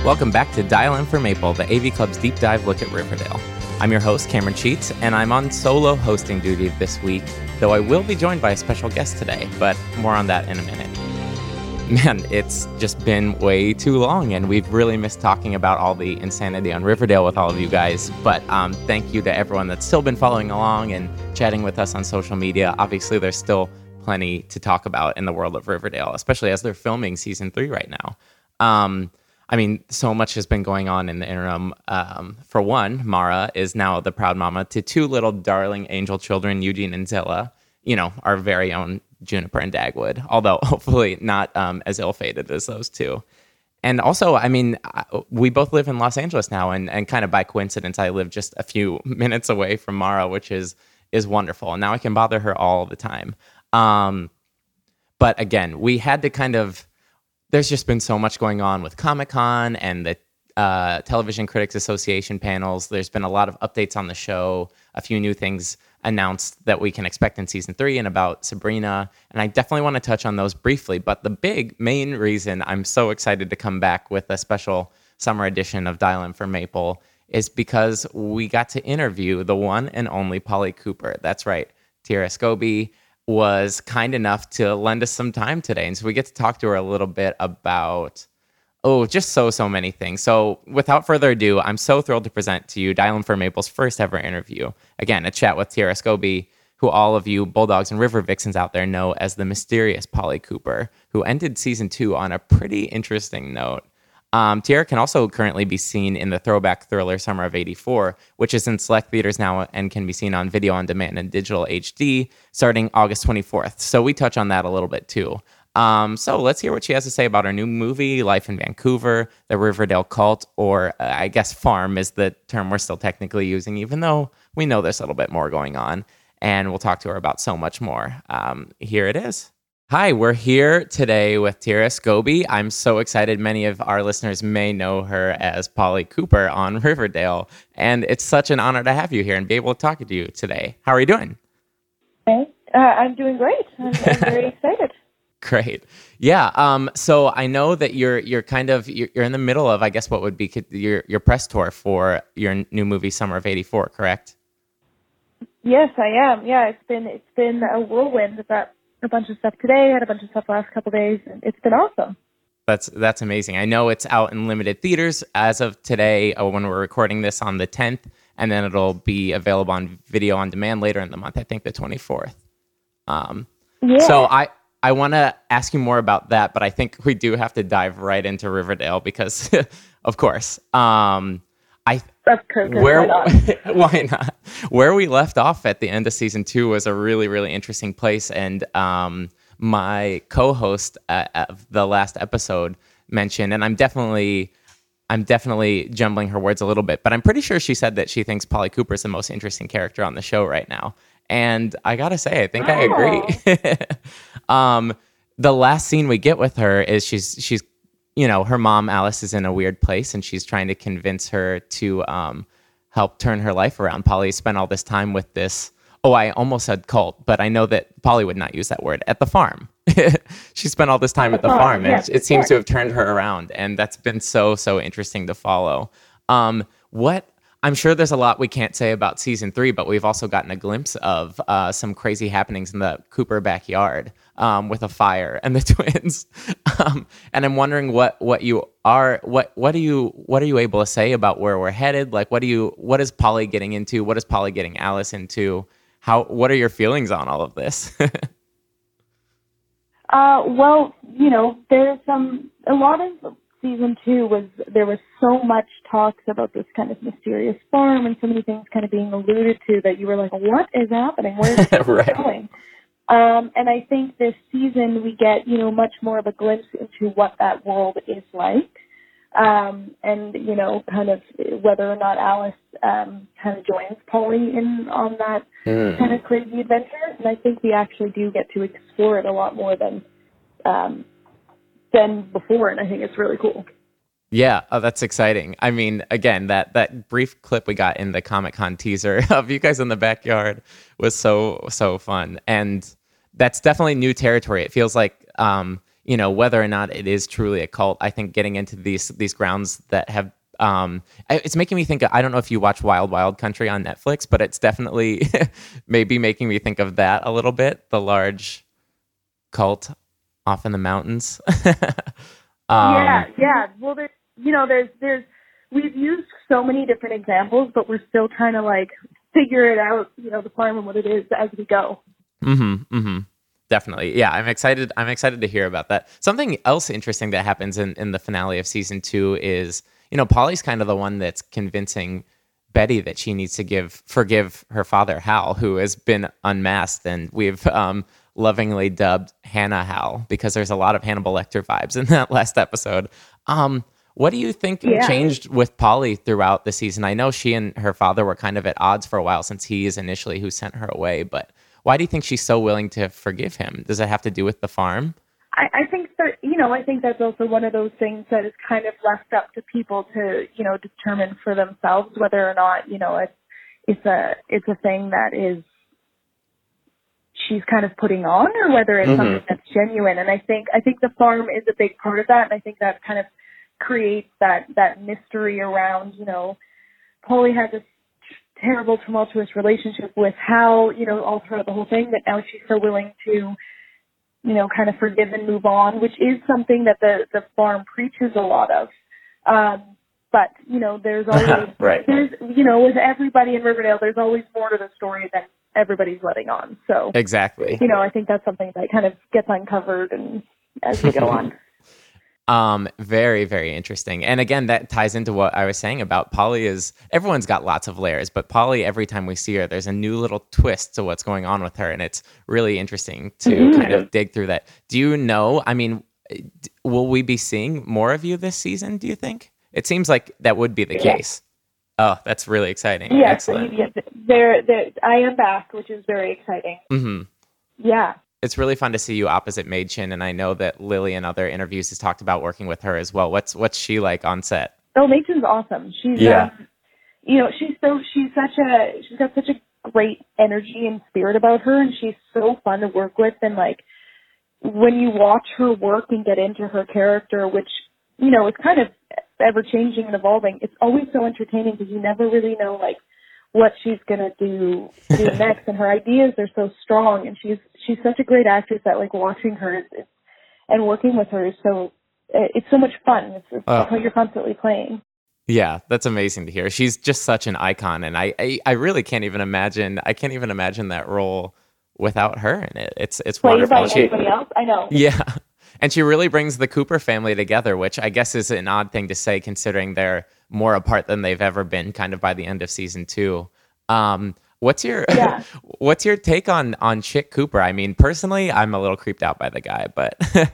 Welcome back to Dial M for Maple, the AV Club's deep dive look at Riverdale. I'm your host, Cameron Sheets, and I'm on solo hosting duty this week, though I will be joined by a special guest today, but more on that in a minute. Man, it's just been way too long, and we've really missed talking about all the insanity on Riverdale with all of you guys, but thank you to everyone that's still been following along and chatting with us on social media. Obviously, there's still plenty to talk about in the world of Riverdale, especially as they're filming season 3 right now. So much has been going on in the interim. For one, Mara is now the proud mama to two little darling angel children, Eugene and Zilla, our very own Juniper and Dagwood, although hopefully not as ill-fated as those two. And also, we both live in Los Angeles now, and kind of by coincidence, I live just a few minutes away from Mara, which is wonderful. And now I can bother her all the time. But again, we had to there's just been so much going on with Comic-Con and the Television Critics Association panels. There's been a lot of updates on the show, a few new things announced that we can expect in season 3 and about Sabrina. And I definitely want to touch on those briefly. But the main reason I'm so excited to come back with a special summer edition of Dial M for Maple is because we got to interview the one and only Polly Cooper. That's right. Tierra Scobie was kind enough to lend us some time today. And so we get to talk to her a little bit about, just so many things. So without further ado, I'm so thrilled to present to you Dial M for Maple's first ever interview. Again, a chat with Tierra Scobie, who all of you Bulldogs and River Vixens out there know as the mysterious Polly Cooper, who ended season 2 on a pretty interesting note. Tierra can also currently be seen in the throwback thriller Summer of '84, which is in select theaters now and can be seen on video on demand and digital HD starting August 24th. So we touch on that a little bit too. So let's hear what she has to say about her new movie, Life in Vancouver, the Riverdale cult, or I guess farm is the term we're still technically using, even though we know there's a little bit more going on. And we'll talk to her about so much more. Here it is. Hi, we're here today with Tierra Scobie. I'm so excited. Many of our listeners may know her as Polly Cooper on Riverdale, and it's such an honor to have you here and be able to talk to you today. How are you doing? Hey, I'm doing great. I'm very excited. Great. Yeah. So I know that you're in the middle of, I guess, what would be your press tour for your new movie, Summer of '84, correct? Yes, I am. Yeah, it's been a whirlwind. I've got a bunch of stuff today, had a bunch of stuff the last couple of days, and it's been awesome. That's amazing. I know it's out in limited theaters as of today when we're recording this on the 10th, and then it'll be available on video on demand later in the month, I think the 24th. So I want to ask you more about that, but I think we do have to dive right into Riverdale because, of course, That's correct. Why not? Why not? Where we left off at the end of season 2 was a really, really interesting place. And my co-host of the last episode mentioned, and I'm definitely jumbling her words a little bit, but I'm pretty sure she said that she thinks Polly Cooper is the most interesting character on the show right now. And I gotta say, I think I agree. The last scene we get with her is she's her mom, Alice, is in a weird place, and she's trying to convince her to help turn her life around. Polly spent all this time with this, I almost said cult, but I know that Polly would not use that word, at the farm. She spent all this time at the farm, and it seems to have turned her around, and that's been so interesting to follow. I'm sure there's a lot we can't say about season 3, but we've also gotten a glimpse of some crazy happenings in the Cooper backyard with a fire and the twins. And I'm wondering what are you able to say about where we're headed? Like, what is Polly getting into? What is Polly getting Alice into? What are your feelings on all of this? Well, there's a lot of season 2 there was so much talks about this kind of mysterious farm and so many things kind of being alluded to that you were like, what is happening? Where is this right. going? And I think this season we get, much more of a glimpse into what that world is like. And, kind of whether or not Alice kind of joins Polly in on that kind of crazy adventure. And I think we actually do get to explore it a lot more than before, and I think it's really cool. Yeah, that's exciting. I mean, again, that brief clip we got in the Comic-Con teaser of you guys in the backyard was so fun. And that's definitely new territory. It feels like, whether or not it is truly a cult. I think getting into these grounds that have it's making me think. I don't know if you watch Wild Wild Country on Netflix, but it's definitely maybe making me think of that a little bit. The large cult off in the mountains. Yeah. Well, there's we've used so many different examples, but we're still trying to like figure it out. The farm and what it is as we go. Definitely. Yeah, I'm excited. I'm excited to hear about that. Something else interesting that happens in the finale of season 2 is, Polly's kind of the one that's convincing Betty that she needs to forgive her father, Hal, who has been unmasked. And we've lovingly dubbed Hannah Hal because there's a lot of Hannibal Lecter vibes in that last episode. What do you think changed with Polly throughout the season? I know she and her father were kind of at odds for a while since he is initially who sent her away, but why do you think she's so willing to forgive him? Does that have to do with the farm? I think that, I think that's also one of those things that is kind of left up to people to, determine for themselves whether or not, it's a thing that is she's kind of putting on or whether it's something that's genuine. And I think the farm is a big part of that. And I think that kind of creates that mystery around, Polly had this terrible, tumultuous relationship with Hal, all throughout the whole thing, but now she's so willing to, kind of forgive and move on, which is something that the farm preaches a lot of. But, there's always, with everybody in Riverdale, there's always more to the story than everybody's letting on. So exactly. I think that's something that kind of gets uncovered and as we go on. Very, very interesting. And again, that ties into what I was saying about Polly everyone's got lots of layers, but Polly, every time we see her, there's a new little twist to what's going on with her. And it's really interesting to kind of dig through that. Do you know, will we be seeing more of you this season, do you think? It seems like that would be the case. Oh, that's really exciting. Yeah, excellent. I am back, which is very exciting. Mm-hmm. Yeah. It's really fun to see you opposite Mädchen, and I know that Lily in other interviews has talked about working with her as well. What's she like on set? Oh, Mädchen's awesome. She's she's got such a great energy and spirit about her, and she's so fun to work with. And like when you watch her work and get into her character, which it's kind of ever changing and evolving, it's always so entertaining because you never really know like what she's gonna do next, and her ideas are so strong, and she's such a great actress that like watching her and working with her is so it's so much fun. It's how you're constantly playing. Yeah, that's amazing to hear. She's just such an icon, and I really can't even imagine. I can't even imagine that role without her in it. It's played wonderful. by anybody else. I know. Yeah. And she really brings the Cooper family together, which I guess is an odd thing to say considering they're more apart than they've ever been kind of by the end of season 2. What's your take on Chick Cooper? I mean, personally, I'm a little creeped out by the guy, but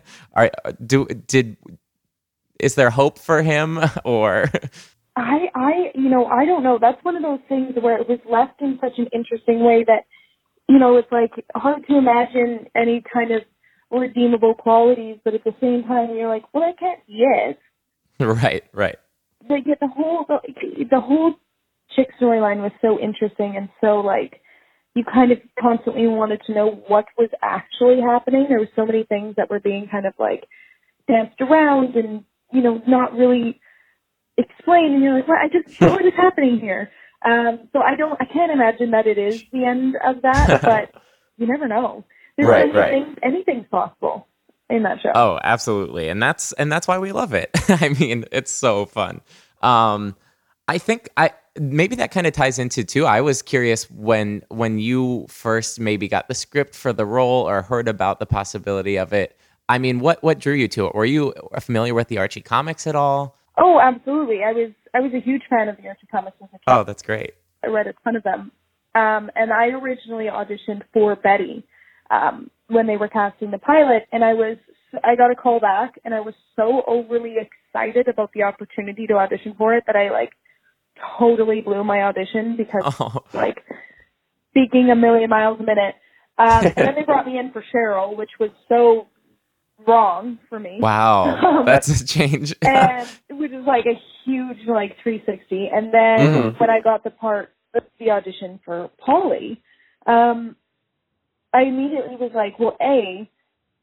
is there hope for him or I don't know. That's one of those things where it was left in such an interesting way that, it's like hard to imagine any kind of redeemable qualities, but at the same time you're like, well, I can't yet. Right. The whole Chick storyline was so interesting, and so like you kind of constantly wanted to know what was actually happening. There were so many things that were being kind of like danced around and not really explained, and you're like, what is happening here? So I can't imagine that it is the end of that, but you never know. There's things, anything's possible in that show. Oh, absolutely. And that's why we love it. I mean, it's so fun. I think maybe that kind of ties into too. I was curious when you first maybe got the script for the role or heard about the possibility of it. I mean, what drew you to it? Were you familiar with the Archie comics at all? Oh, absolutely. I was a huge fan of the Archie comics as a kid. Oh, that's great. I read a ton of them. And I originally auditioned for Betty when they were casting the pilot, and I got a call back, and I was so overly excited about the opportunity to audition for it that I like totally blew my audition because like speaking a million miles a minute. And then they brought me in for Cheryl, which was so wrong for me. Wow, that's a change. And which is like a huge like 360. And then when I got the audition for Polly, I immediately was like, well,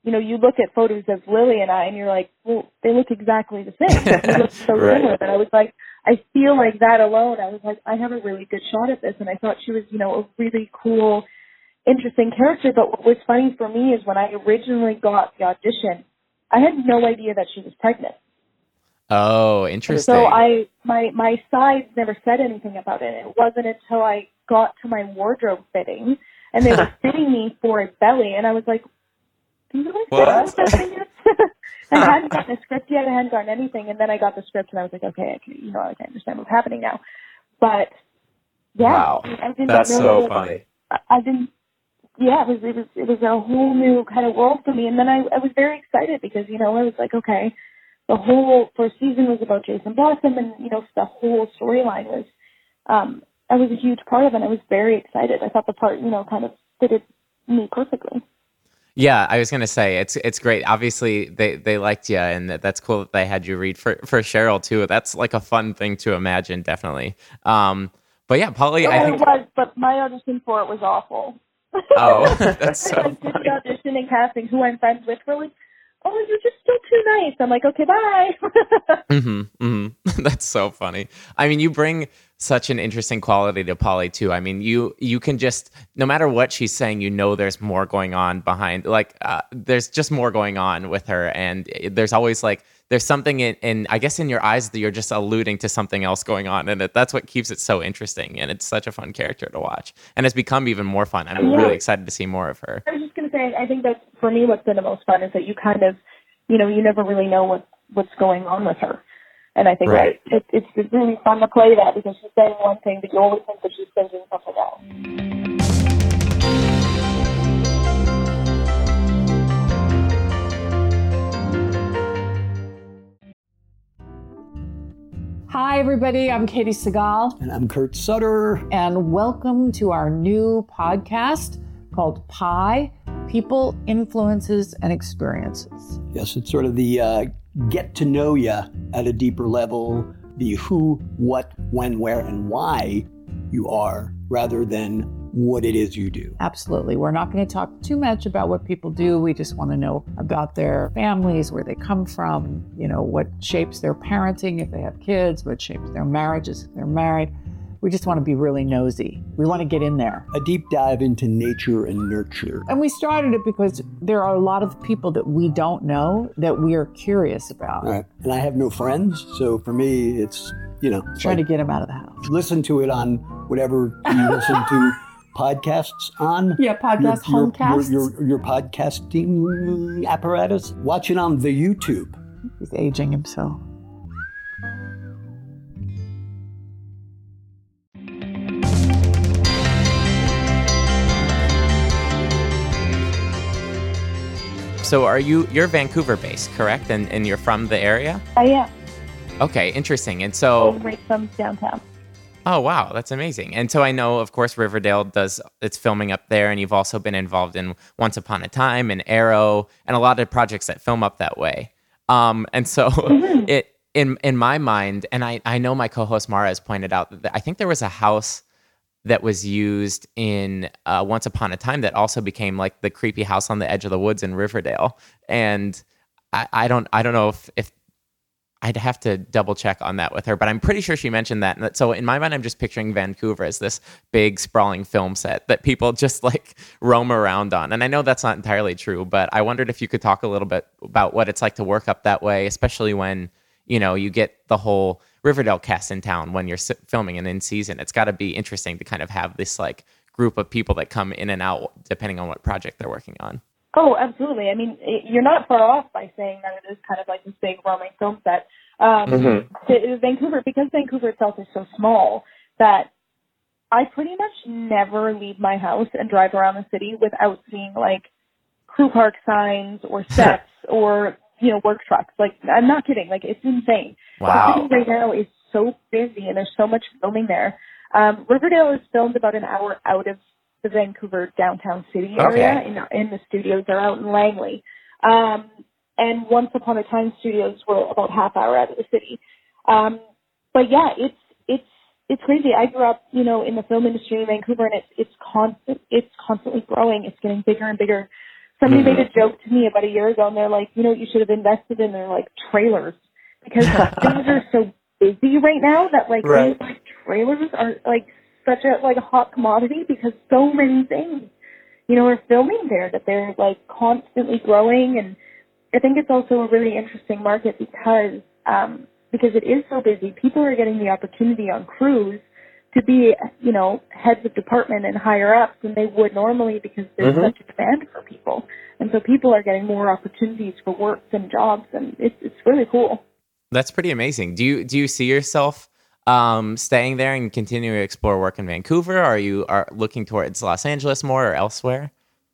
you look at photos of Lily and I, and you're like, well, they look exactly the same. They look so Right. similar. But I was like, I feel like that alone, I was like, I have a really good shot at this. And I thought she was, a really cool, interesting character. But what was funny for me is when I originally got the audition, I had no idea that she was pregnant. Oh, interesting. So my sides never said anything about it. It wasn't until I got to my wardrobe fitting and they were fitting me for a belly, and I was like, do you really What? yet? I hadn't gotten a script yet. I hadn't gotten anything, and then I got the script, and I was like, okay, I can understand what's happening now. But yeah, Wow, I didn't that's know, so funny. I didn't. Yeah, it was a whole new kind of world for me, and then I was very excited because I was like, okay, the whole first season was about Jason Blossom, and the whole storyline was I was a huge part of it, and I was very excited. I thought the part kind of fitted me perfectly. Yeah, I was gonna say it's great. Obviously, they liked you, and that's cool that they had you read for Cheryl too. That's like a fun thing to imagine, definitely. But yeah, Polly, I think it was, but my audition for it was awful. Oh, that's so I did the audition and casting. Who I'm friends with were like, "Oh, you're just still too nice." I'm like, "Okay, bye." That's so funny. I mean, you bring such an interesting quality to Polly too. I mean, you can just, no matter what she's saying, there's more going on behind. Like, there's just more going on with her, and there's always there's something in I guess in your eyes that you're just alluding to something else going on, and that's what keeps it so interesting. And it's such a fun character to watch, and it's become even more fun. I'm really excited to see more of her. I was just gonna say, I think that for me, what's been the most fun is that you kind of, you never really know what's going on with her. And I think Right. that it's really fun to play that because she's saying one thing, but you always think that she's thinking something else. Hi, everybody. I'm Katie Segal. And I'm Kurt Sutter. And welcome to our new podcast called PIE, People, Influences, and Experiences. Yes, it's sort of the get to know you at a deeper level, the who, what, when, where, and why you are, rather than what it is you do. Absolutely. We're not going to talk too much about what people do. We just want to know about their families, where they come from, what shapes their parenting if they have kids, what shapes their marriages if they're married. We just want to be really nosy. We want to get in there. A deep dive into nature and nurture. And we started it because there are a lot of people that we don't know that we are curious about. Right. And I have no friends, so for me, it's, trying to get them out of the house. Listen to it on whatever you listen to podcasts on. Yeah, podcast, homecasts. Your podcasting apparatus. Watch it on the YouTube. He's aging himself. So you're Vancouver based, correct? And you're from the area? I am. Okay, interesting. And so Right from downtown. Oh, wow. That's amazing. And so I know, of course, Riverdale does its filming up there, and you've also been involved in Once Upon a Time and Arrow and a lot of projects that film up that way. And so it in my mind, and I know my co-host Mara has pointed out that I think there was a house that was used in Once Upon a Time that also became like the creepy house on the edge of the woods in Riverdale. And I don't know if I'd have to double check on that with her, but I'm pretty sure she mentioned that. And so in my mind, I'm just picturing Vancouver as this big sprawling film set that people just roam around on. And I know that's not entirely true, but I wondered if you could talk a little bit about what it's like to work up that way, especially when, you get the whole Riverdale cast in town when you're filming and in season. It's got to be interesting to kind of have this group of people that come in and out depending on what project they're working on. Oh, absolutely. I mean, you're not far off by saying that it is kind of like this big roaming film set. Vancouver, because Vancouver itself is so small, that I pretty much never leave my house and drive around the city without seeing crew park signs or sets or work trucks. I'm not kidding. It's insane. Wow. The city right now is so busy and there's so much filming there. Riverdale is filmed about an hour out of the Vancouver downtown city area. Okay. In the studios. They're out in Langley. And Once Upon a Time studios were about half hour out of the city. But yeah, it's crazy. I grew up, in the film industry in Vancouver, and it's constantly growing. It's getting bigger and bigger. Somebody made a joke to me about a year ago, and they're like, you know what you should have invested in? They're like trailers, because things are so busy right now that like Right. things like trailers are like such a hot commodity, because so many things, you know, are filming there, that they're like constantly growing. And I think it's also a really interesting market because it is so busy. People are getting the opportunity on crews to be, you know, heads of department and higher ups than they would normally, because there's such a demand for people. And so people are getting more opportunities for work and jobs, and it's really cool. That's pretty amazing. Do you see yourself staying there and continuing to explore work in Vancouver? Or are you looking towards Los Angeles more or elsewhere?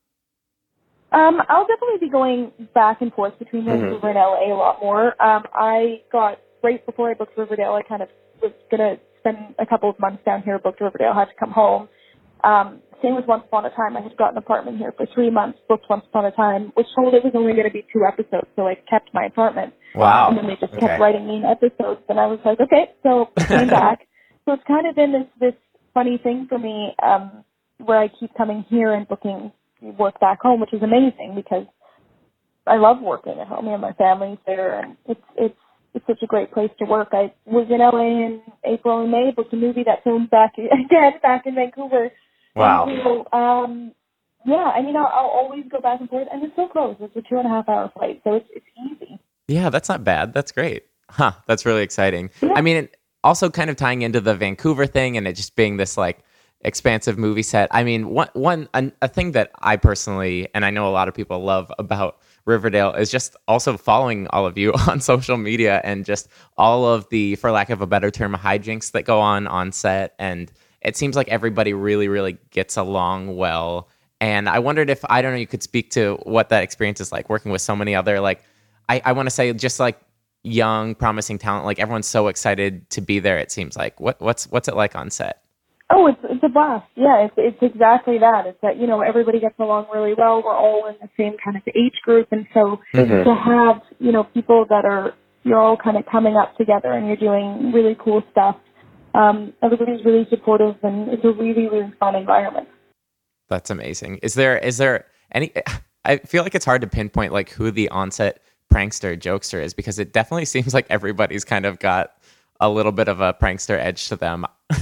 I'll definitely be going back and forth between Vancouver and LA a lot more. I got, right before I booked Riverdale, I kind of was going to spend a couple of months down here, booked Riverdale, had to come home. Same with Once Upon a Time. I had got an apartment here for 3 months, booked Once Upon a Time, was told it was only going to be 2 episodes, so I kept my apartment. Wow. And then they just kept writing me in episodes, and I was like, okay, so I came back. So it's kind of been this funny thing for me, where I keep coming here and booking work back home, which is amazing, because I love working at home. You know, my family's there, and it's such a great place to work. I was in LA in April and May, booked a movie that filmed back in Vancouver. Wow. And so, yeah, I mean, I'll always go back and forth, and it's so close. It's a 2.5-hour flight, so it's easy. Yeah, that's not bad. That's great. Huh, that's really exciting. Yeah. I mean, also kind of tying into the Vancouver thing and it just being this like expansive movie set. I mean, a thing that I personally, and I know a lot of people love about Riverdale, is just also following all of you on social media and just all of the, for lack of a better term, hijinks that go on set. And it seems like everybody really, really gets along well. And I wondered if, I don't know, you could speak to what that experience is like working with so many other, like, I want to say just like young, promising talent. Like everyone's so excited to be there, it seems like. What's it like on set? Oh, it's a blast. Yeah, it's exactly that. It's that, you know, everybody gets along really well. We're all in the same kind of age group. And so to have, you know, people that you're all kind of coming up together and you're doing really cool stuff. Everybody's really supportive, and it's a really, really fun environment. That's amazing. Is there any, I feel like it's hard to pinpoint like who the on-set prankster jokester is, because it definitely seems like everybody's kind of got a little bit of a prankster edge to them.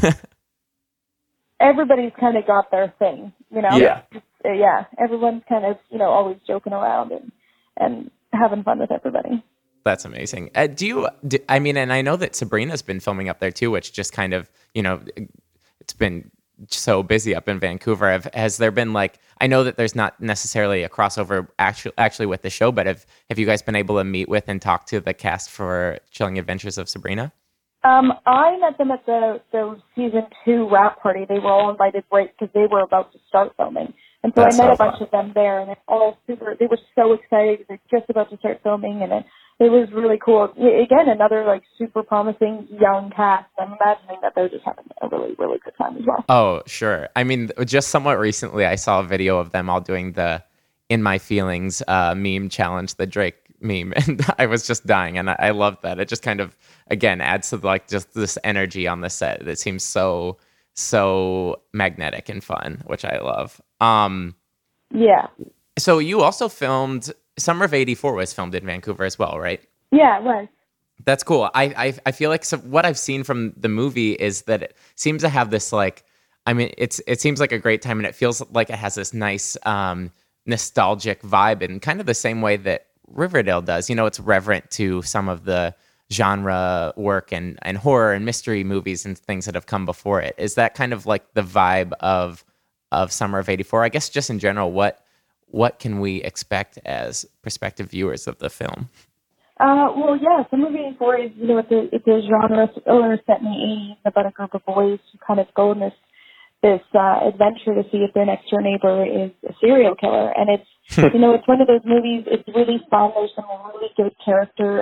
Everybody's kind of got their thing, you know? Yeah. Yeah. Everyone's kind of, you know, always joking around and having fun with everybody. That's amazing. I mean, and I know that Sabrina's been filming up there too, which just kind of, you know, it's been so busy up in Vancouver. Has there been like, I know that there's not necessarily a crossover actually with the show, but have you guys been able to meet with and talk to the cast for Chilling Adventures of Sabrina? I met them at the season 2 wrap party. They were all invited right because they were about to start filming. And so That's I met so a bunch of them there, and they were so excited. They're just about to start filming, and it was really cool. Again, another like super promising young cast. I'm imagining that they're just having a really, really good time as well. Oh, sure. I mean, just somewhat recently, I saw a video of them all doing the In My Feelings meme challenge, the Drake meme, and I was just dying, and I loved that. It just kind of, again, adds to like just this energy on the set that seems so magnetic and fun, which I love. Yeah. So you also filmed, Summer of '84 was filmed in Vancouver as well, right? Yeah, it was. That's cool. I feel like what I've seen from the movie is that it seems to have this like, I mean, it seems like a great time, and it feels like it has this nice nostalgic vibe in kind of the same way that Riverdale does. You know, it's reverent to some of the genre work and horror and mystery movies and things that have come before it. Is that kind of like the vibe of Summer of '84? I guess just in general, what can we expect as prospective viewers of the film? Well, yeah, Summer of '84 is, you know, it's a genre thriller set in the 80s about a group of boys who kind of go on this adventure to see if their next door neighbor is a serial killer. And it's, you know, it's one of those movies, it's really fun. There's some really good characters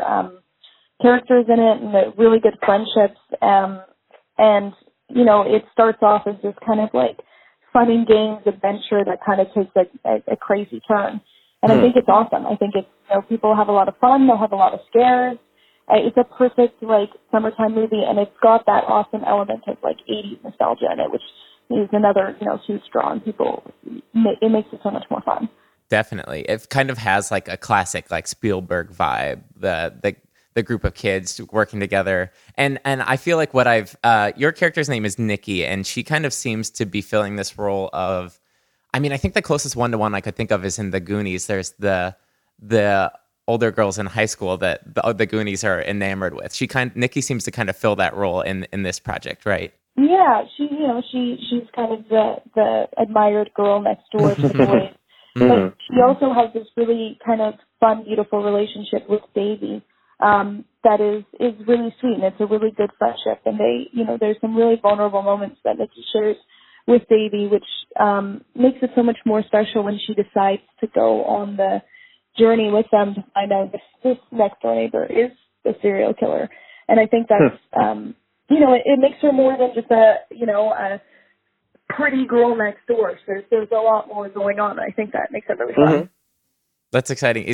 in it, and really good friendships. And, you know, it starts off as this kind of like fun and games adventure that kind of takes a crazy turn. And I think it's awesome. I think it's, you know, people have a lot of fun. They'll have a lot of scares. It's a perfect, like, summertime movie, and it's got that awesome element of, like, 80s nostalgia in it, which is another, you know, huge draw on people. It makes it so much more fun. Definitely. It kind of has like a classic like Spielberg vibe, the group of kids working together. And I feel like what your character's name is Nikki, and she kind of seems to be filling this role of, I mean, I think the closest one-to-one I could think of is in the Goonies. There's the older girls in high school that the Goonies are enamored with. Nikki seems to kind of fill that role in this project, right? Yeah, she's kind of the admired girl next door to the boys. But she also has this really kind of fun, beautiful relationship with Davy that is really sweet, and it's a really good friendship. And there's some really vulnerable moments that Nikki shares with Davy, which makes it so much more special when she decides to go on the journey with them to find out this next door neighbor is the serial killer. And I think that's, it makes her more than just a pretty girl next door. So there's a lot more going on. I think that makes it really fun. That's exciting.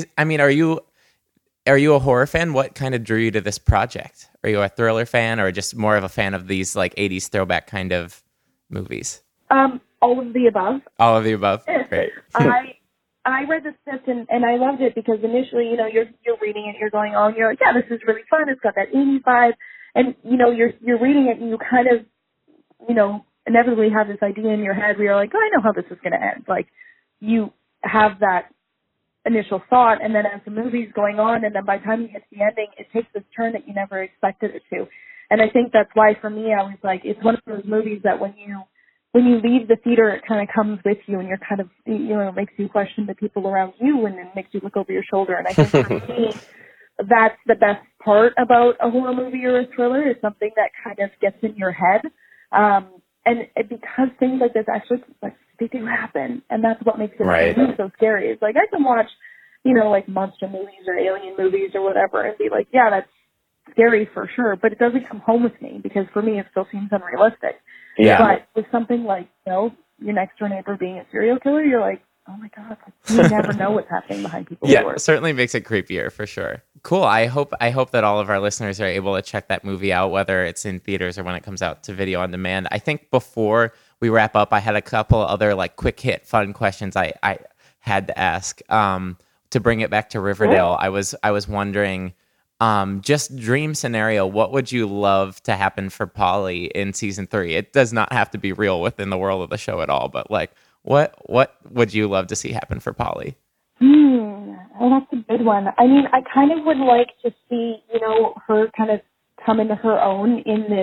Are you a horror fan? What kind of drew you to this project? Are you a thriller fan or just more of a fan of these like 80s throwback kind of movies? All of the above. All of the above? Great. I read the script and I loved it because initially, you're reading it, you're going, oh, you're like, yeah, this is really fun. It's got that 80s vibe. And, you're reading it and you kind of, inevitably have this idea in your head where you're like, oh, I know how this is going to end. Like, you have that initial thought, and then as the movie's going on, and then by the time you get to the ending, it takes this turn that you never expected it to. And I think that's why, for me, I was like, it's one of those movies that when you leave the theater, it kind of comes with you, and you're kind of, it makes you question the people around you, and it makes you look over your shoulder. And I think for me, that's the best part about a horror movie or a thriller, is something that kind of gets in your head. And because things like this actually, like, they do happen, and that's what makes it so scary. It's like, I can watch, like monster movies or alien movies or whatever and be like, yeah, that's scary for sure, but it doesn't come home with me because for me it still seems unrealistic. Yeah. But with something like, your next door neighbor being a serial killer, you're like, oh my God, you never know what's happening behind people's doors. Yeah, certainly makes it creepier for sure. Cool. I hope that all of our listeners are able to check that movie out, whether it's in theaters or when it comes out to video on demand. I think before we wrap up, I had a couple other like quick hit fun questions I had to ask. To bring it back to Riverdale, I was wondering, just dream scenario, what would you love to happen for Polly in season 3? It does not have to be real within the world of the show at all, but like what would you love to see happen for Polly? Well, that's a good one. I mean, I kind of would like to see, her kind of come into her own in this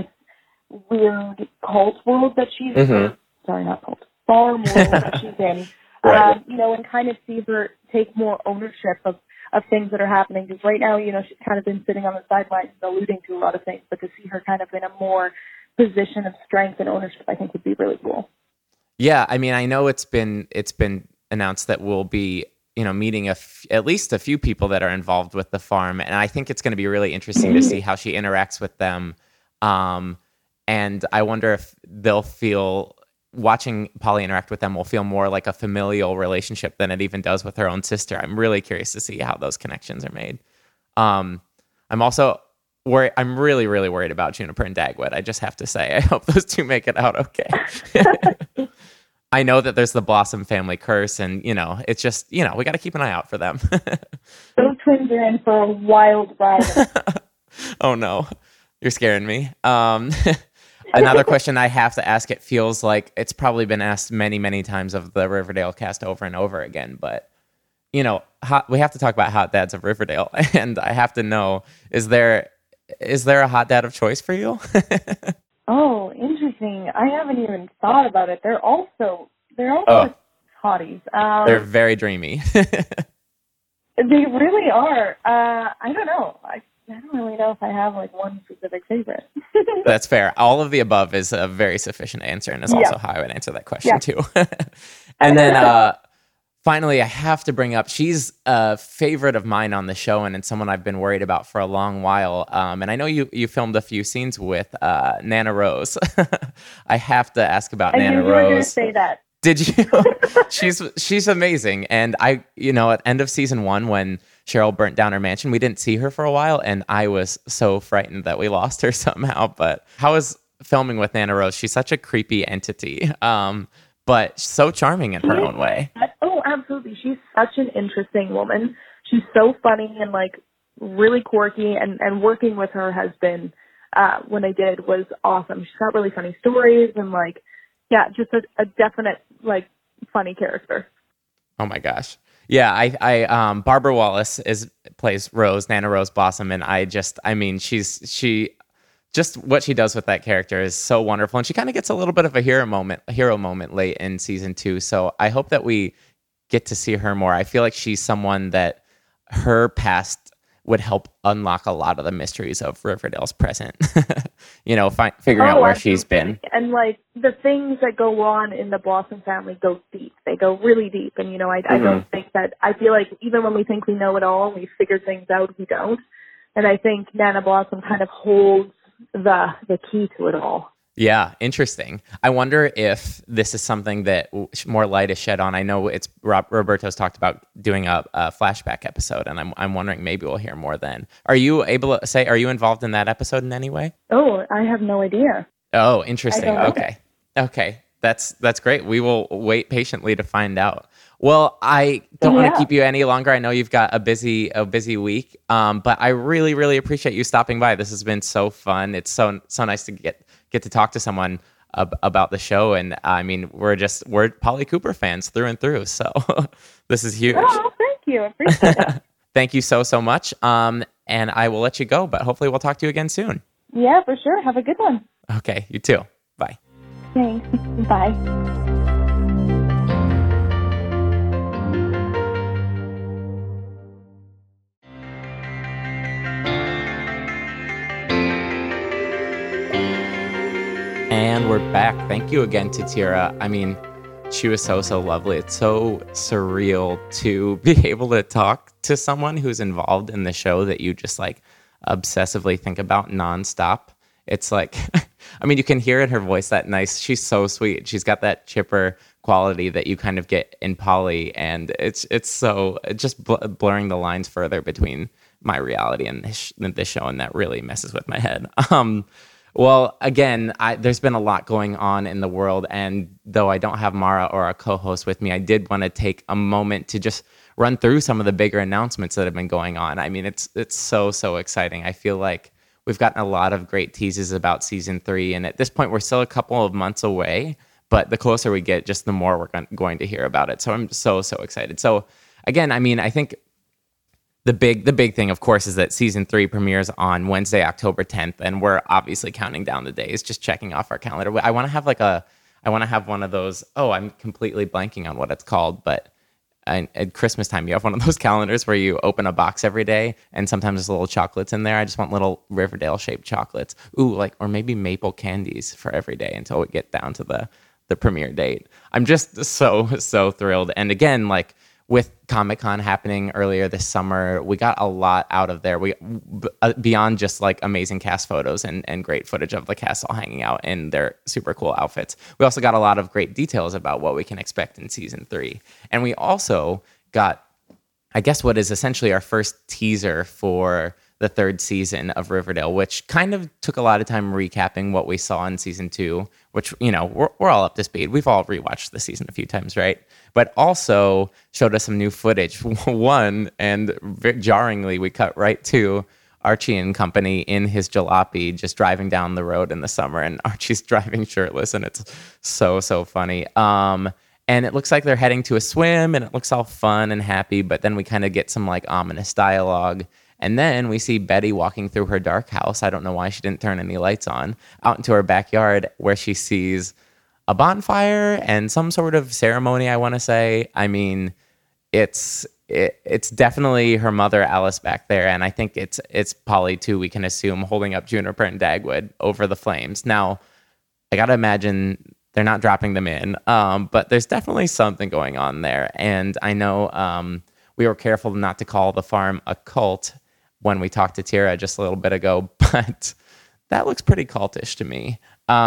weird cult world that she's in. Sorry, not cult. Farm world that she's in. Right. And kind of see her take more ownership of things that are happening. Because right now, she's kind of been sitting on the sidelines and alluding to a lot of things. But to see her kind of in a more position of strength and ownership, I think would be really cool. Yeah, I mean, I know it's been announced that we'll be meeting at least a few people that are involved with the farm, and I think it's going to be really interesting to see how she interacts with them. And I wonder if they'll feel, watching Polly interact with them will feel more like a familial relationship than it even does with her own sister. I'm really curious to see how those connections are made. I'm also worried. I'm really, really worried about Juniper and Dagwood. I just have to say, I hope those two make it out okay. I know that there's the Blossom family curse, and it's just we got to keep an eye out for them. Those twins are in for a wild ride. Oh no, you're scaring me. Another question I have to ask. It feels like it's probably been asked many, many times of the Riverdale cast over and over again, but we have to talk about hot dads of Riverdale, and I have to know: is there a hot dad of choice for you? Oh, interesting. I haven't even thought about it. They're also hotties. They're very dreamy. They really are. I don't know. I don't really know if I have like one specific favorite. That's fair. All of the above is a very sufficient answer, and is also how I would answer that question too. And then finally, I have to bring up, she's a favorite of mine on the show, and it's someone I've been worried about for a long while. And I know you filmed a few scenes with Nana Rose. I have to ask about Nana Rose. You were going to say that. Did you? She's amazing. And at end of season 1, when Cheryl burnt down her mansion, we didn't see her for a while, and I was so frightened that we lost her somehow. But how was filming with Nana Rose? She's such a creepy entity, but so charming in her own way. Oh, absolutely. She's such an interesting woman. She's so funny and like really quirky, and working with her has been, when I did, was awesome. She's got really funny stories and like, yeah, just a definite like funny character. Oh my gosh. Yeah, I Barbara Wallace plays Rose, Nana Rose Blossom, and she just what she does with that character is so wonderful, and she kind of gets a little bit of a hero moment late in season 2. So I hope that we get to see her more. I feel like she's someone that her past would help unlock a lot of the mysteries of Riverdale's present. Figuring out where she's been. And like the things that go on in the Blossom family go deep. They go really deep. And I don't think that, I feel like even when we think we know it all and we figure things out, we don't. And I think Nana Blossom kind of holds the key to it all. Yeah, interesting. I wonder if this is something that more light is shed on. I know it's Roberto's talked about doing a flashback episode, and I'm wondering maybe we'll hear more then. Are you able to say, are you involved in that episode in any way? Oh, I have no idea. Oh, interesting. Okay. That's great. We will wait patiently to find out. Well, I don't want to keep you any longer. I know you've got a busy week, but I really, really appreciate you stopping by. This has been so fun. It's so nice to get to talk to someone about the show. And I mean, we're Polly Cooper fans through and through. So this is huge. Oh, thank you. I appreciate it. Thank you so much. And I will let you go, but hopefully we'll talk to you again soon. Yeah, for sure. Have a good one. Okay, you too. Bye. Thanks. Bye. And we're back. Thank you again to Tira. I mean, she was so lovely. It's so surreal to be able to talk to someone who's involved in the show that you just like obsessively think about nonstop. It's like, I mean, you can hear in her voice that nice, she's so sweet. She's got that chipper quality that you kind of get in Polly. And it's just blurring the lines further between my reality and this show. And that really messes with my head. Well, again, there's been a lot going on in the world, and though I don't have Mara or our co-host with me, I did want to take a moment to just run through some of the bigger announcements that have been going on. I mean, it's so exciting. I feel like we've gotten a lot of great teases about season 3, and at this point, we're still a couple of months away, but the closer we get, just the more we're going to hear about it. So I'm so excited. So again, I mean, I think the big thing, of course, is that season 3 premieres on Wednesday, October 10th, and we're obviously counting down the days, just checking off our calendar. I want to have one of those. Oh, I'm completely blanking on what it's called, but at Christmas time, you have one of those calendars where you open a box every day, and sometimes there's little chocolates in there. I just want little Riverdale shaped chocolates. Ooh, or maybe maple candies for every day until we get down to the premiere date. I'm just so thrilled, and again, with Comic-Con happening earlier this summer, we got a lot out of there. We beyond just amazing cast photos and great footage of the cast all hanging out in their super cool outfits. We also got a lot of great details about what we can expect in season 3. And we also got, I guess, what is essentially our first teaser for the 3rd season of Riverdale, which kind of took a lot of time recapping what we saw in season 2, which, we're all up to speed. We've all rewatched the season a few times, right? But also showed us some new footage. One, and very jarringly, we cut right to Archie and company in his jalopy, just driving down the road in the summer, and Archie's driving shirtless, and it's so funny. And it looks like they're heading to a swim, and it looks all fun and happy, but then we kind of get some ominous dialogue. And then we see Betty walking through her dark house. I don't know why she didn't turn any lights on, out into her backyard where she sees a bonfire and some sort of ceremony, I want to say. I mean, it's definitely her mother, Alice, back there. And I think it's Polly, too, we can assume, holding up Juniper and Dagwood over the flames. Now, I got to imagine they're not dropping them in, but there's definitely something going on there. And I know we were careful not to call the farm a cult when we talked to Tira just a little bit ago, but that looks pretty cultish to me.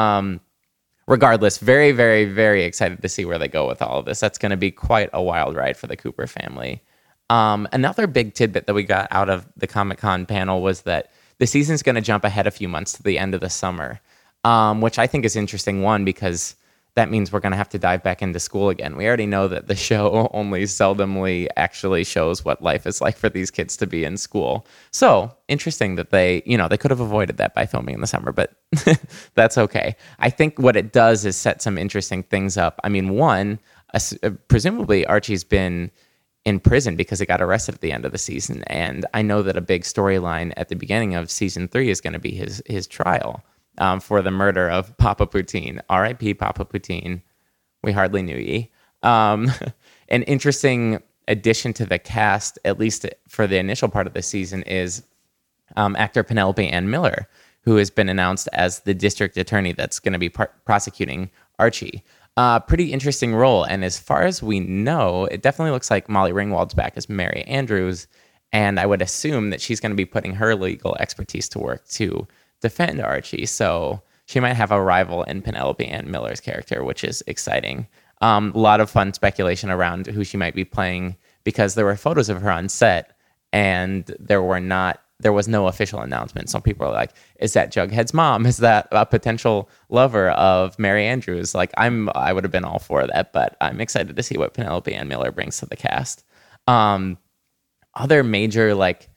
Regardless, very, very, very excited to see where they go with all of this. That's going to be quite a wild ride for the Cooper family. Another big tidbit that we got out of the Comic-Con panel was that the season's going to jump ahead a few months to the end of the summer, which I think is interesting. One, because that means we're going to have to dive back into school again. We already know that the show only seldomly actually shows what life is like for these kids to be in school. So interesting that they could have avoided that by filming in the summer, but that's okay. I think what it does is set some interesting things up. I mean, one, presumably Archie's been in prison because he got arrested at the end of the season. And I know that a big storyline at the beginning of season 3 is going to be his trial. For the murder of Papa Poutine. R.I.P. Papa Poutine. We hardly knew ye. An interesting addition to the cast, at least for the initial part of the season, is actor Penelope Ann Miller, who has been announced as the district attorney that's going to be prosecuting Archie. Pretty interesting role. And as far as we know, it definitely looks like Molly Ringwald's back as Mary Andrews. And I would assume that she's going to be putting her legal expertise to work to defend Archie, so she might have a rival in Penelope Ann Miller's character, which is exciting. A lot of fun speculation around who she might be playing because there were photos of her on set, and there was no official announcement. Some people are like, "Is that Jughead's mom? Is that a potential lover of Mary Andrews?" Like, I would have been all for that, but I'm excited to see what Penelope Ann Miller brings to the cast. Other major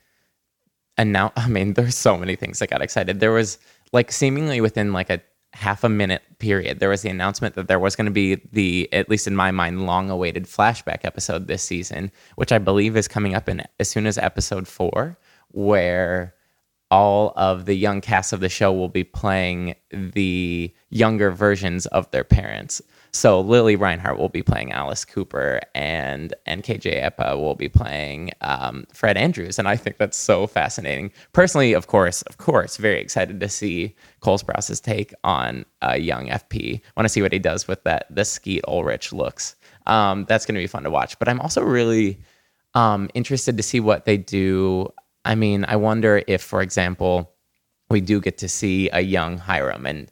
there's so many things that got excited. There was seemingly within a half a minute period, there was the announcement that there was going to be the, at least in my mind, long awaited flashback episode this season, which I believe is coming up as soon as episode 4, where all of the young cast of the show will be playing the younger versions of their parents. So Lily Reinhart will be playing Alice Cooper, and KJ Apa will be playing Fred Andrews, and I think that's so fascinating. Personally, of course, very excited to see Cole Sprouse's take on young FP. Want to see what he does with the Skeet Ulrich looks. That's going to be fun to watch. But I'm also really interested to see what they do. I mean, I wonder if, for example, we do get to see a young Hiram, and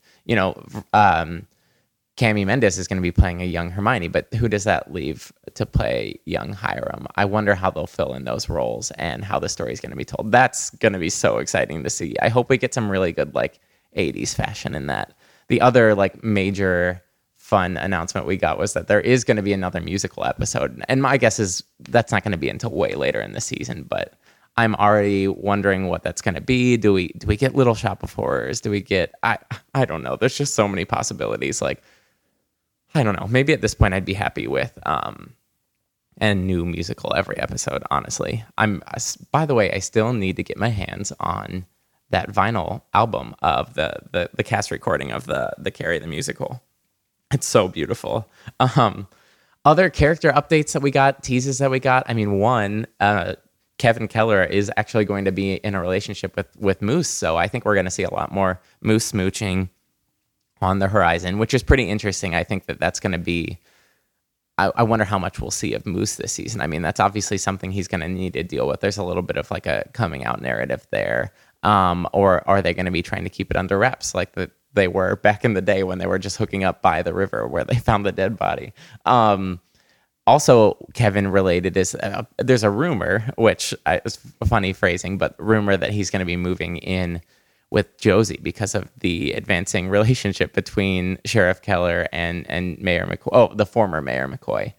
Cami Mendes is going to be playing a young Hermione, but who does that leave to play young Hiram? I wonder how they'll fill in those roles and how the story is going to be told. That's going to be so exciting to see. I hope we get some really good 80s fashion in that. The other major fun announcement we got was that there is going to be another musical episode, and my guess is that's not going to be until way later in the season, but I'm already wondering what that's going to be. Do we get Little Shop of Horrors? Do we get I don't know. There's just so many possibilities. I don't know. Maybe at this point I'd be happy with a new musical every episode, honestly. By the way, I still need to get my hands on that vinyl album of the cast recording of the Carrie the musical. It's so beautiful. Other character updates that we got, teases that we got. I mean, one, Kevin Keller is actually going to be in a relationship with Moose, so I think we're going to see a lot more Moose smooching on the horizon, which is pretty interesting. I think that's going to be, I wonder how much we'll see of Moose this season. I mean, that's obviously something he's going to need to deal with. There's a little bit of a coming out narrative there. Or are they going to be trying to keep it under wraps like they were back in the day when they were just hooking up by the river where they found the dead body? Also, Kevin related is there's a rumor, which is funny phrasing, but rumor that he's going to be moving in with Josie because of the advancing relationship between Sheriff Keller and Mayor McCoy. Oh, the former Mayor McCoy.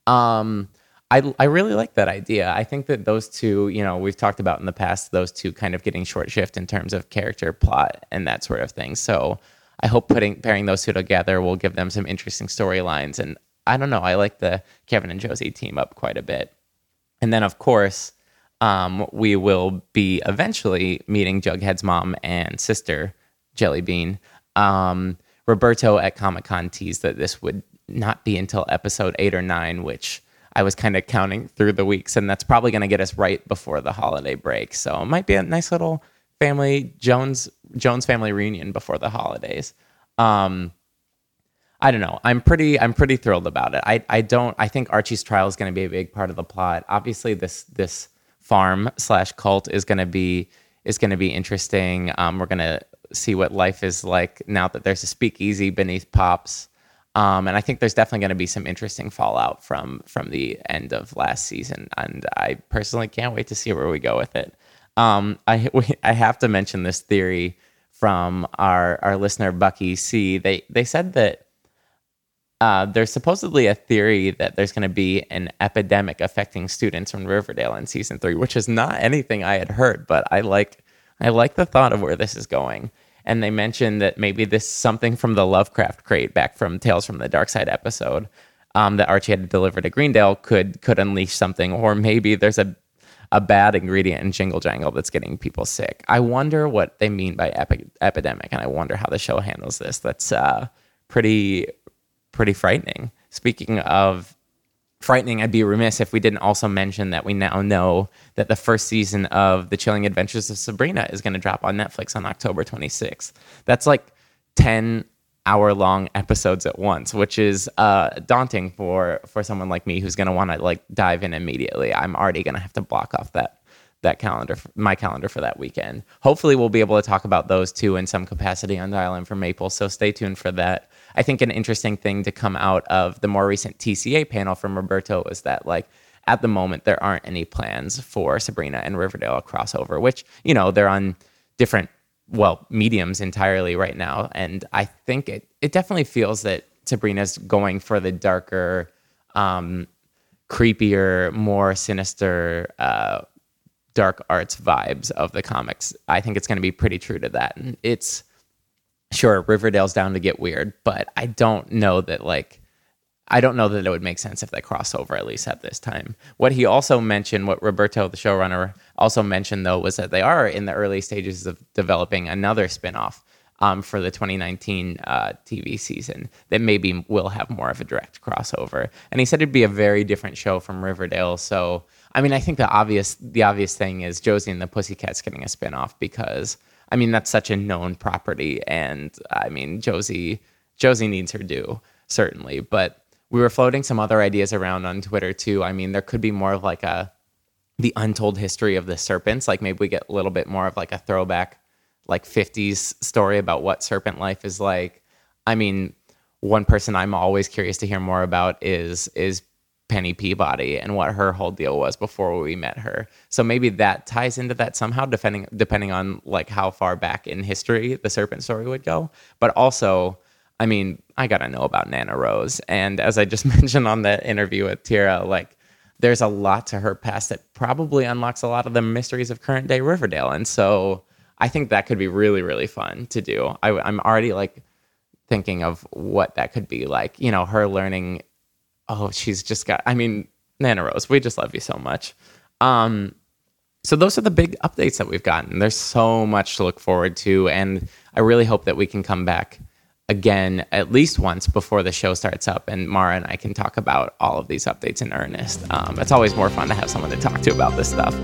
I really like that idea. I think that those two, we've talked about in the past, those two kind of getting short shift in terms of character, plot, and that sort of thing. So I hope pairing those two together will give them some interesting storylines. And I don't know, I like the Kevin and Josie team up quite a bit. And then, of course, we will be eventually meeting Jughead's mom and sister, Jelly Bean. Roberto at Comic-Con teased that this would not be until episode 8 or 9, which I was kind of counting through the weeks, and that's probably going to get us right before the holiday break. So it might be a nice little family Jones family reunion before the holidays. I don't know. I'm pretty thrilled about it. I think Archie's trial is going to be a big part of the plot. Obviously, this farm/cult is going to be interesting. We're going to see what life is like now that there's a speakeasy beneath Pops. And I think there's definitely going to be some interesting fallout from the end of last season. And I personally can't wait to see where we go with it. I have to mention this theory from our listener, Bucky C. They said that there's supposedly a theory that there's going to be an epidemic affecting students from Riverdale in season 3, which is not anything I had heard, but I like the thought of where this is going. And they mentioned that maybe this something from the Lovecraft crate back from Tales from the Dark Side episode that Archie had to deliver to Greendale could unleash something, or maybe there's a bad ingredient in Jingle Jangle that's getting people sick. I wonder what they mean by epidemic, and I wonder how the show handles this. That's pretty frightening. Speaking of frightening, I'd be remiss if we didn't also mention that we now know that the first season of The Chilling Adventures of Sabrina is going to drop on Netflix on October 26th. That's like 10 hour-long episodes at once, which is daunting for someone like me who's going to want to like dive in immediately. I'm already going to have to block off that calendar, my calendar for that weekend. Hopefully we'll be able to talk about those two in some capacity on Dial M for Maple, so stay tuned for that. I think an interesting thing to come out of the more recent TCA panel from Roberto is that, like, at the moment, there aren't any plans for Sabrina and Riverdale crossover, which, you know, they're on different, mediums entirely right now. And I think it definitely feels that Sabrina's going for the darker, creepier, more sinister, dark arts vibes of the comics. I think it's going to be pretty true to that. And it's, sure, Riverdale's down to get weird, but I don't know that it would make sense if they cross over, at least at this time. What he also mentioned, what Roberto, the showrunner, also mentioned, though, was that they are in the early stages of developing another spinoff for the 2019 TV season that maybe will have more of a direct crossover. And he said it'd be a very different show from Riverdale. So, I mean, I think the obvious thing is Josie and the Pussycats getting a spinoff because, I mean, that's such a known property, and I mean, Josie needs her due, certainly. But we were floating some other ideas around on Twitter too. I mean, there could be more of like the untold history of the Serpents. Like maybe we get a little bit more of like a throwback, like 50s story about what serpent life is like. I mean, one person I'm always curious to hear more about is Penny Peabody and what her whole deal was before we met her. So maybe that ties into that somehow, depending on like how far back in history the serpent story would go. But also, I mean, I gotta know about Nana Rose. And as I just mentioned on the interview with Tira, like there's a lot to her past that probably unlocks a lot of the mysteries of current day Riverdale. And so I think that could be really, really fun to do. I'm already like thinking of what that could be like, you know, her learning. Oh, she's just got, I mean, Nana Rose, we just love you so much. So those are the big updates that we've gotten. There's so much to look forward to, and I really hope that we can come back again at least once before the show starts up, and Mara and I can talk about all of these updates in earnest. It's always more fun to have someone to talk to about this stuff.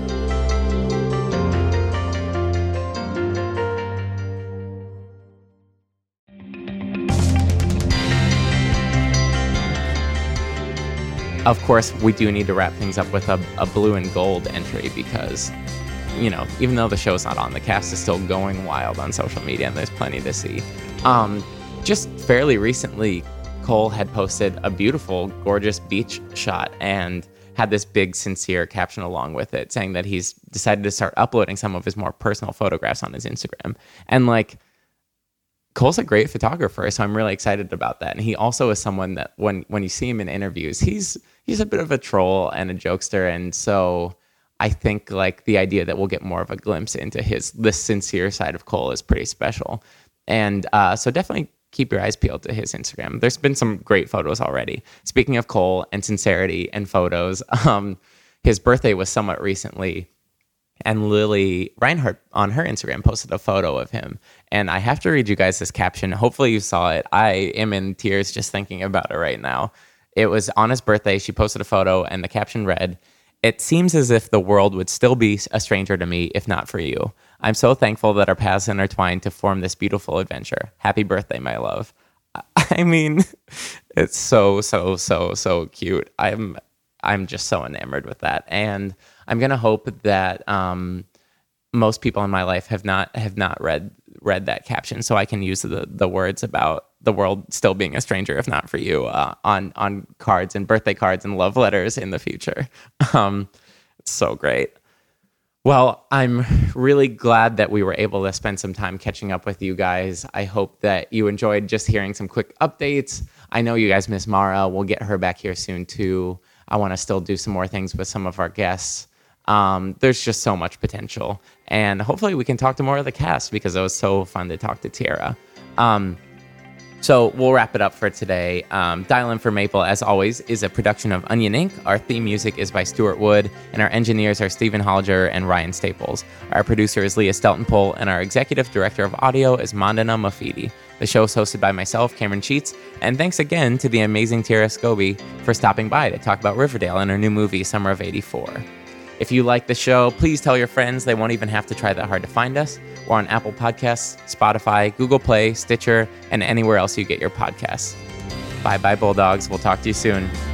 Of course, we do need to wrap things up with a blue and gold entry because, you know, even though the show's not on, the cast is still going wild on social media and there's plenty to see. Just fairly recently, Cole had posted a beautiful, gorgeous beach shot and had this big, sincere caption along with it saying that he's decided to start uploading some of his more personal photographs on his Instagram. And like, Cole's a great photographer, so I'm really excited about that. And he also is someone that when you see him in interviews, he's a bit of a troll and a jokester. And so I think like the idea that we'll get more of a glimpse into this sincere side of Cole is pretty special. And so definitely keep your eyes peeled to his Instagram. There's been some great photos already. Speaking of Cole and sincerity and photos, his birthday was somewhat recently. And Lily Reinhardt on her Instagram posted a photo of him. And I have to read you guys this caption. Hopefully you saw it. I am in tears just thinking about it right now. It was on his birthday. She posted a photo and the caption read, "It seems as if the world would still be a stranger to me if not for you. I'm so thankful that our paths intertwined to form this beautiful adventure. Happy birthday, my love." I mean, it's so cute. I'm just so enamored with that. And I'm going to hope that most people in my life have not read that caption, so I can use the words about the world still being a stranger if not for you on cards and birthday cards and love letters in the future. It's so great. Well, I'm really glad that we were able to spend some time catching up with you guys. I hope that you enjoyed just hearing some quick updates. I know you guys miss Mara. We'll get her back here soon, too. I want to still do some more things with some of our guests. There's just so much potential. And hopefully we can talk to more of the cast because it was so fun to talk to Tiara. So we'll wrap it up for today. Dial in for Maple, as always, is a production of Onion Inc. Our theme music is by Stuart Wood, and our engineers are Stephen Holliger and Ryan Staples. Our producer is Leah Steltenpole, and our executive director of audio is Mandana Mafidi. The show is hosted by myself, Cameron Sheets, and thanks again to the amazing Tiara Scobie for stopping by to talk about Riverdale and her new movie, Summer of '84. If you like the show, please tell your friends. They won't even have to try that hard to find us. We're on Apple Podcasts, Spotify, Google Play, Stitcher, and anywhere else you get your podcasts. Bye-bye, Bulldogs. We'll talk to you soon.